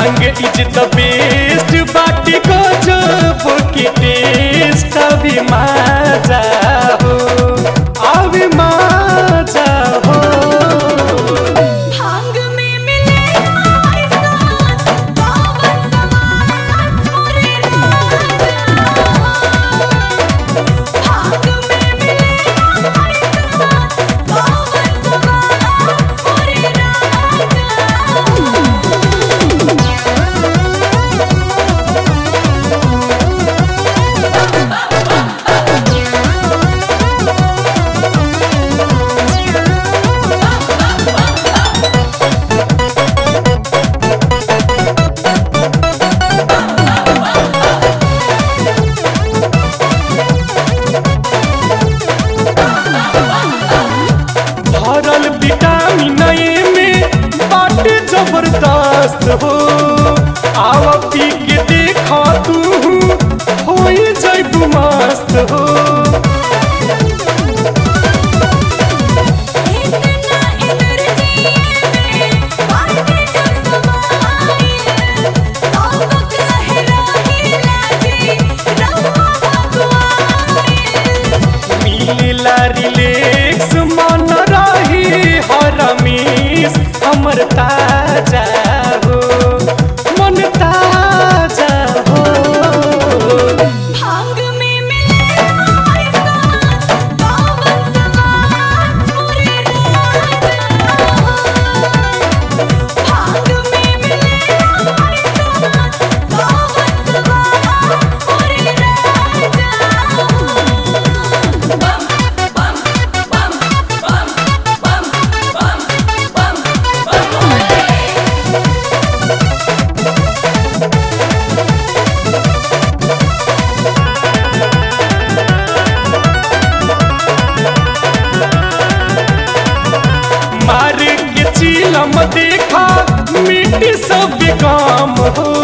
भांग is the best बाटी को जो बुकी टेस्ट अभी मजा हो अभी मजा हो। भांग में मिले ऐसा पावन समान मोरे राजा। भांग में मिले ऐसा पावन समान मोरे राजा। भरल विटामिन ए में बाटे जबरदस्त हो आव पी के देखा तू हो जैबू मस्त हो। इतना एनर्जी में बाटे जब समाए तावक लहराही लागे रवा भगवाए। मिलेला रिलैक्स मन रही हरमीस हमर ताजा हो मन ताजा हो। भांग में मिले ऐसा पावन समान मोरे राजा। भांग में मिले ऐसा पावन समान मोरे राजा। बम बम बम बम बम बम बम बम। मार के चीलम देखा मिट्टी सब काम हो